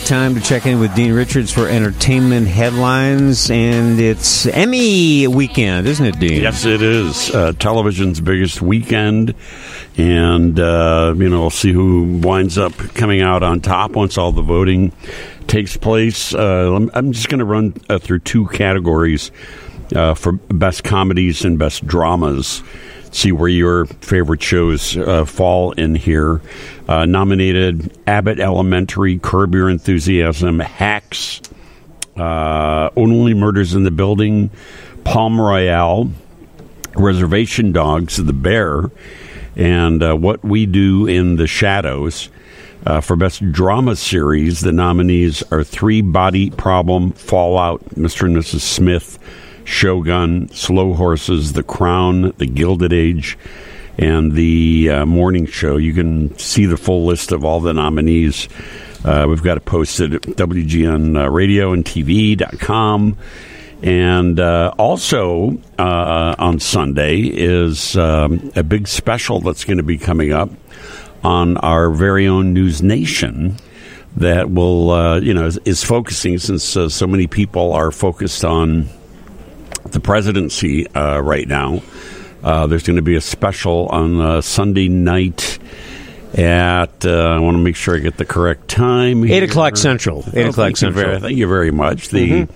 Time to check in with Dean Richards for entertainment headlines, and it's Emmy weekend, isn't it, Dean? Yes, it is. Television's biggest weekend, and we'll see who winds up coming out on top once all the voting takes place. I'm just going to run through two categories for best comedies and best dramas. See where your favorite shows fall in here. Nominated: Abbott Elementary, Curb Your Enthusiasm, Hacks, Only Murders in the Building, Palm Royale, Reservation Dogs, The Bear, and What We Do in the Shadows. For Best Drama Series, the nominees are Three Body Problem, Fallout, Mr. and Mrs. Smith, Shogun, Slow Horses, The Crown, The Gilded Age, and The Morning Show. You can see the full list of all the nominees. We've got it posted at WGNRadioandTV.com. And also on Sunday is a big special that's going to be coming up on our very own News Nation that will, is focusing, since so many people are focused on the presidency right now. There's going to be a special on Sunday night at, I want to make sure I get the correct time here. 8 o'clock Central. 8 o'clock Central. Thank you very much. It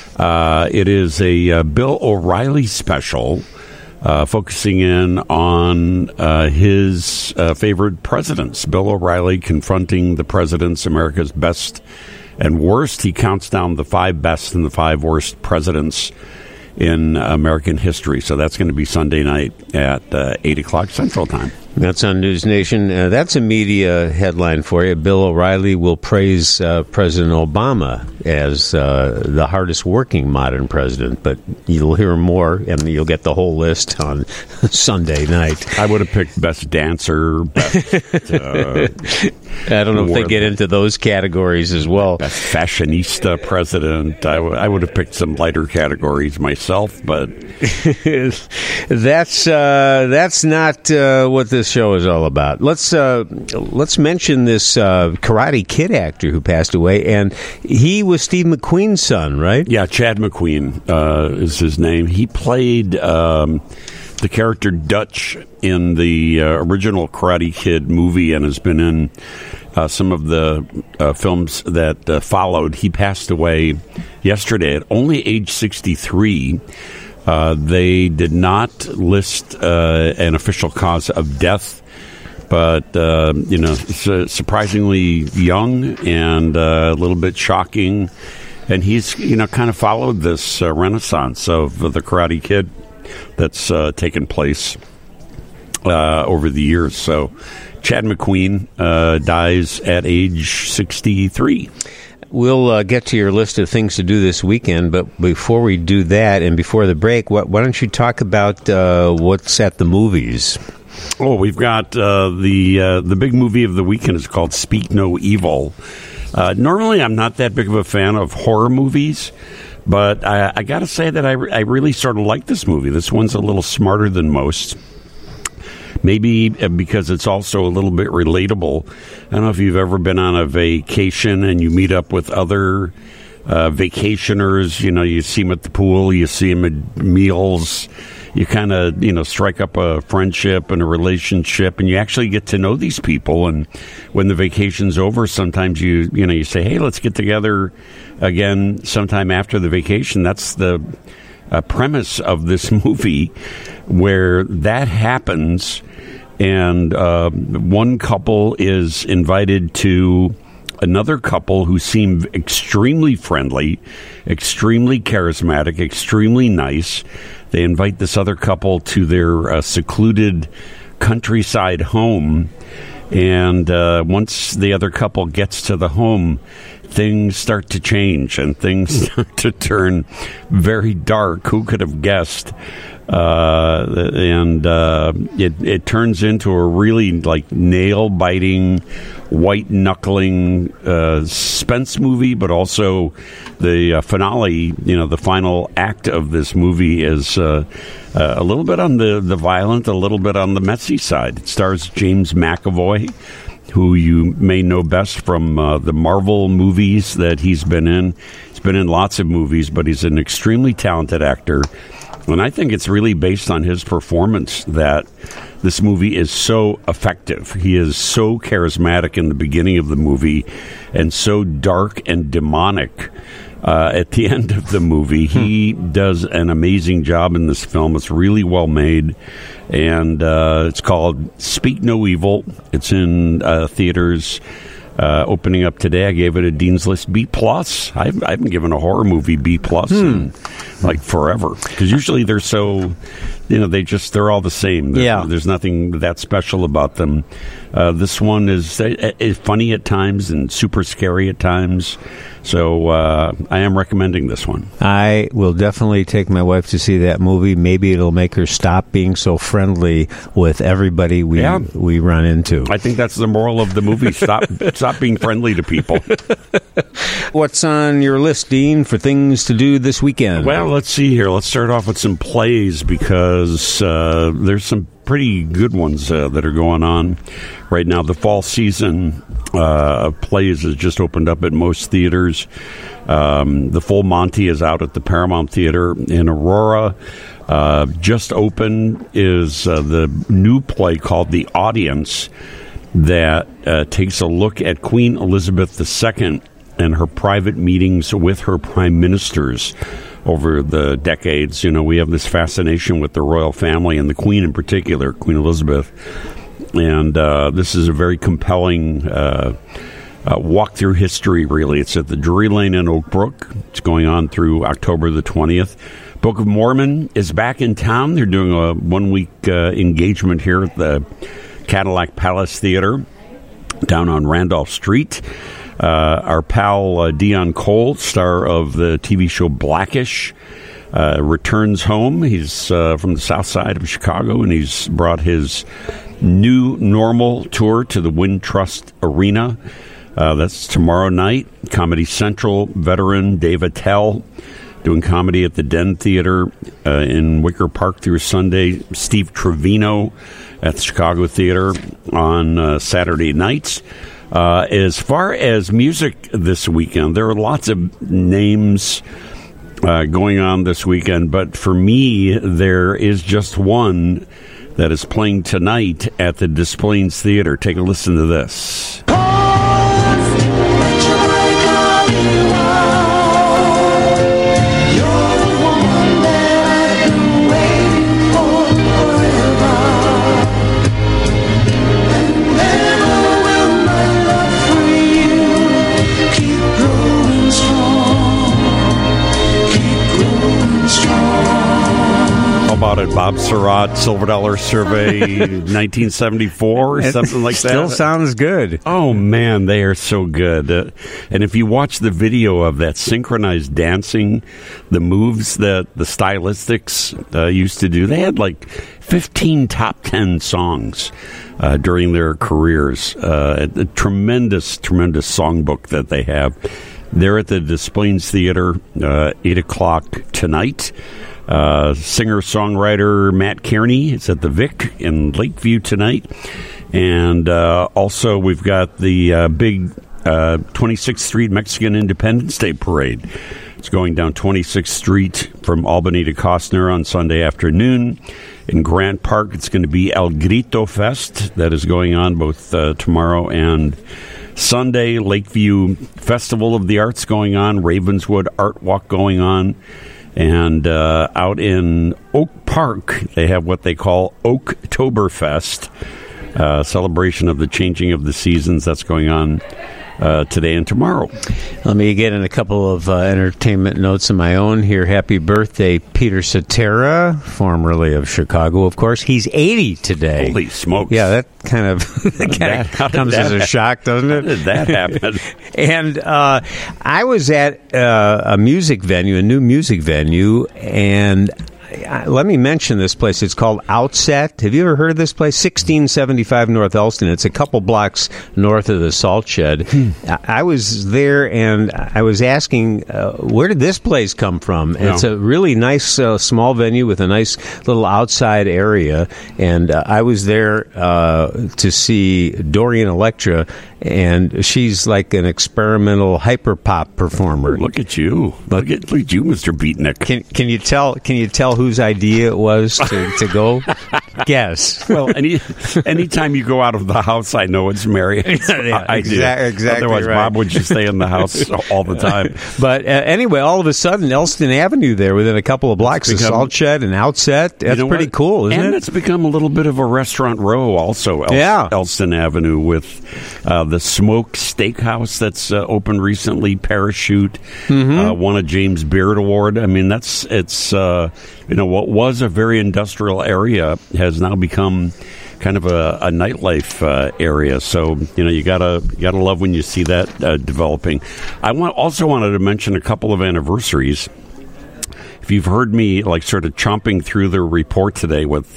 is a Bill O'Reilly special focusing in on his favorite presidents. Bill O'Reilly confronting the presidents, America's best and worst. He counts down the 5 best and the 5 worst presidents in American history. So that's going to be Sunday night at 8 o'clock Central Time. That's on News Nation. That's a media headline for you. Bill O'Reilly will praise President Obama as the hardest working modern president, but you'll hear more, and you'll get the whole list on Sunday night. I would have picked Best Dancer, Best... I don't know if they get into those categories as well. Best Fashionista President. I would have picked some lighter categories myself, but... That's not what this show is all about. Let's mention this Karate Kid actor who passed away, and he was Steve McQueen's son, right? Yeah, Chad McQueen is his name. He played the character Dutch in the original Karate Kid movie and has been in some of the films that followed. He passed away yesterday at only age 63. They did not list an official cause of death, but, surprisingly young and a little bit shocking. And he's, kind of followed this renaissance of the Karate Kid that's taken place over the years. So Chad McQueen dies at age 63. We'll get to your list of things to do this weekend, but before we do that and before the break, why don't you talk about what's at the movies? Oh, we've got the big movie of the weekend is called Speak No Evil. Normally, I'm not that big of a fan of horror movies, but I got to say that I really sort of like this movie. This one's a little smarter than most. Maybe because it's also a little bit relatable. I don't know if you've ever been on a vacation and you meet up with other vacationers. You see them at the pool, you see them at meals. You kind of, strike up a friendship and a relationship, and you actually get to know these people. And when the vacation's over, sometimes you say, hey, let's get together again sometime after the vacation. That's the premise of this movie, where that happens. And one couple is invited to another couple who seem extremely friendly, extremely charismatic, extremely nice. They invite this other couple to their secluded countryside home. And once the other couple gets to the home, things start to change and things start to turn very dark. Who could have guessed? It turns into a really nail-biting, white-knuckling suspense movie, but also the finale, the final act of this movie is a little bit on the violent, a little bit on the messy side. It stars James McAvoy, who you may know best from the Marvel movies that he's been in. He's been in lots of movies, but he's an extremely talented actor. And I think it's really based on his performance that this movie is so effective. He is so charismatic in the beginning of the movie and so dark and demonic at the end of the movie. He does an amazing job in this film. It's really well made. And it's called Speak No Evil. It's in theaters. Opening up today, I gave it a Dean's List B+. I haven't given a horror movie B+ in like forever, because usually they're so, they're all the same. There's nothing that special about them. This one is funny at times and super scary at times. So I am recommending this one. I will definitely take my wife to see that movie. Maybe it'll make her stop being so friendly with everybody we run into. I think that's the moral of the movie. Stop being friendly to people. What's on your list, Dean, for things to do this weekend? Well, let's see here. Let's start off with some plays, because there's some pretty good ones that are going on right now. The fall season of plays has just opened up at most theaters. The Full Monty is out at the Paramount Theater in Aurora. Just open is the new play called The Audience that takes a look at Queen Elizabeth II and her private meetings with her prime ministers over the decades. We have this fascination with the royal family and the Queen in particular, Queen Elizabeth. And this is a very compelling walk through history, really. It's at the Drury Lane in Oak Brook. It's going on through October the 20th. Book of Mormon is back in town. They're doing a one-week engagement here at the Cadillac Palace Theater down on Randolph Street. Our pal Dion Cole, star of the TV show Blackish, returns home. He's from the south side of Chicago, and he's brought his New Normal tour to the Wintrust Arena. That's tomorrow night. Comedy Central veteran Dave Attell doing comedy at the Den Theater in Wicker Park through Sunday. Steve Trevino at the Chicago Theater on Saturday nights. As far as music this weekend, there are lots of names going on this weekend, but for me, there is just one that is playing tonight at the Des Plaines Theater. Take a listen to this. About it, Bob Surratt, Silver Dollar Survey, 1974 or something like that. Still sounds good. Oh, man, they are so good. And if you watch the video of that synchronized dancing, the moves that the Stylistics used to do, they had like 15 top 10 songs during their careers. A tremendous, tremendous songbook that they have. They're at the Des Plaines Theater, 8 o'clock tonight. Singer-songwriter Matt Kearney is at the Vic in Lakeview tonight. And also we've got the big 26th Street Mexican Independence Day Parade. It's going down 26th Street from Albany to Costner on Sunday afternoon. In Grant Park, it's going to be El Grito Fest that is going on both tomorrow and Sunday. Lakeview Festival of the Arts going on. Ravenswood Art Walk going on. And out in Oak Park, they have what they call Oaktoberfest, celebration of the changing of the seasons. That's going on today and tomorrow. Let me get in a couple of entertainment notes of my own here. Happy birthday, Peter Cetera, formerly of Chicago, of course. He's 80 today. Holy smokes. Yeah, that kind of comes as a shock, doesn't it? How did that happen? And I was at a music venue, a new music venue, and let me mention this place. It's called Outset. Have you ever heard of this place? 1675 North Elston. It's a couple blocks north of the Salt Shed. I was there, and I was asking, where did this place come from? And it's a really nice small venue with a nice little outside area. And I was there to see Dorian Electra, and she's like an experimental hyperpop performer. Look at you. Look at you, Mr. Beatnik. Can you tell whose idea it was to go? Guess. Well, anytime you go out of the house, I know it's Marion's idea. Exactly. Otherwise, right. Bob would just stay in the house all the time. But anyway, all of a sudden, Elston Avenue there, within a couple of blocks of Salt Shed and Outset. That's pretty cool, isn't it? And it's become a little bit of a restaurant row also, Elston Avenue, with the Smoke Steakhouse that's opened recently, Parachute, won a James Beard Award. I mean, what was a very industrial area has now become kind of a nightlife area. So you gotta love when you see that developing. I also wanted to mention a couple of anniversaries. If you've heard me sort of chomping through the report today with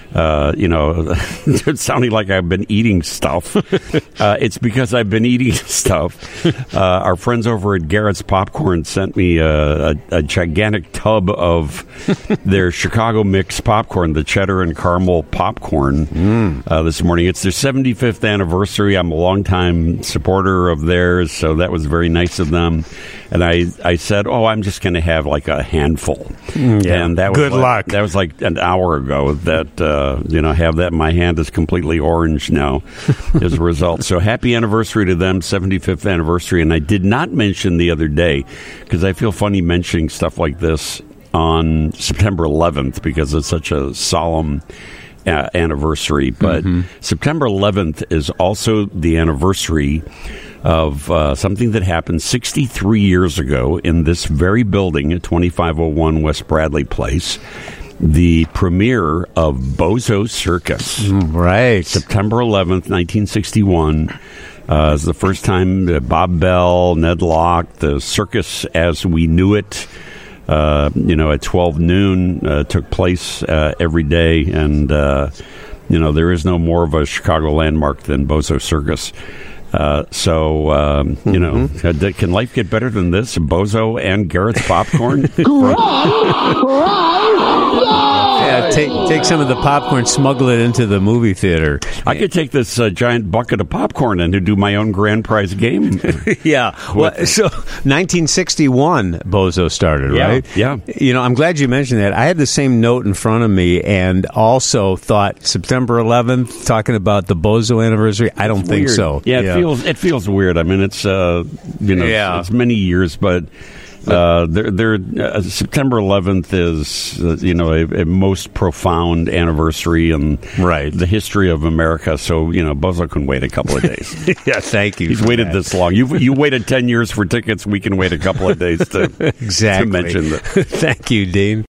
it's sounding like I've been eating stuff. It's because I've been eating stuff. Our friends over at Garrett's Popcorn sent me a gigantic tub of their Chicago mix popcorn, the cheddar and caramel popcorn, this morning. It's their 75th anniversary. I'm a longtime supporter of theirs, so that was very nice of them. And I said, I'm just going to have a handful. And that was good luck. That was an hour ago that, have that in my hand is completely orange now as a result. So happy anniversary to them, 75th anniversary. And I did not mention the other day, because I feel funny mentioning stuff like this on September 11th because it's such a solemn anniversary. But September 11th is also the anniversary of something that happened 63 years ago in this very building at 2501 West Bradley Place. The premiere of Bozo Circus. Right. September 11th, 1961. Is the first time Bob Bell, Ned Locke, the circus as we knew it, at 12 noon took place every day. And, there is no more of a Chicago landmark than Bozo Circus. Can life get better than this? Bozo and Garrett's Popcorn? Take some of the popcorn, smuggle it into the movie theater. I could take this giant bucket of popcorn and do my own grand prize game. Yeah. Well, so 1961, Bozo started, right? Yeah. I'm glad you mentioned that. I had the same note in front of me and also thought September 11th, talking about the Bozo anniversary. I don't think so. Yeah, it feels weird. I mean, it's it's many years, but September 11th is a most profound anniversary in the history of America. So Bozo can wait a couple of days. Yeah, thank you. He's waited this long. You waited 10 years for tickets. We can wait a couple of days to exactly to mention that. Thank you, Dean.